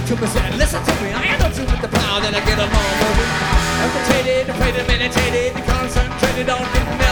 Cooper said, listen to me, I ain't no two with the pound, and I get along moving. Meditated, prayed, meditated, concentrated on getting